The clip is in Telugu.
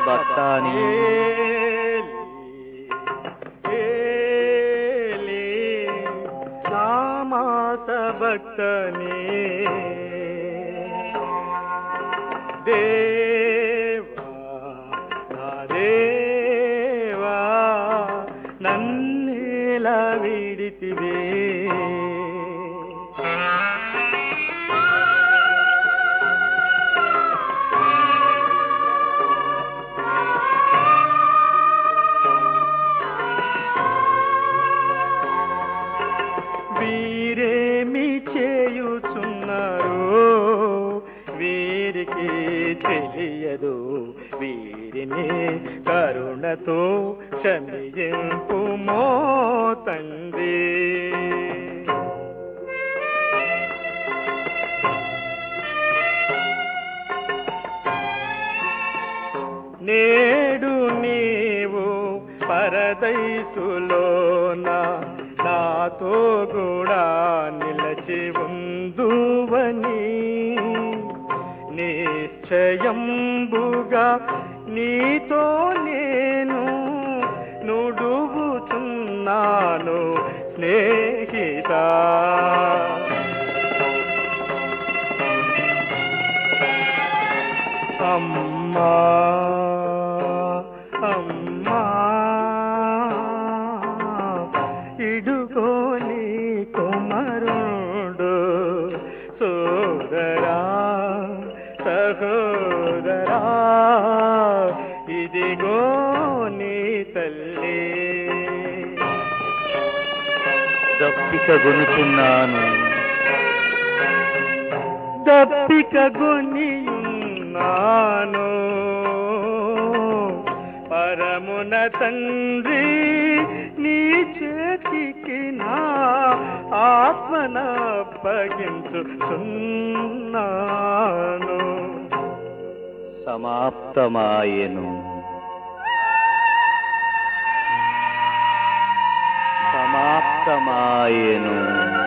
భక్తాని నామాస భక్తని దేవా దేవా నన్నేల విడితివే వీరేమి చేయుచున్నారు వీరికి తెలియదు వీరిని కరుణతో క్షమింపుమో తండ్రి నేడు నీవు పరదైసులోన నాతో కూడా నిలచి ఉందువని నిశ్చయంబుగా నీతో నేను నుడుగుచున్నాను స్నేహిత అమ్మా అమ్మా ఇడుగో నీ కుమారుడు సోదరా సహోదరా ఇదిగో నీ తల్లి దప్పిక గొనుచున్నాను దప్పిక గొనియున్నాను పరమున తండ్రి నీ చేతికి నా ఆత్మనప్పగించుచున్నాను సమాప్తమాయెను సమాప్తమాయెను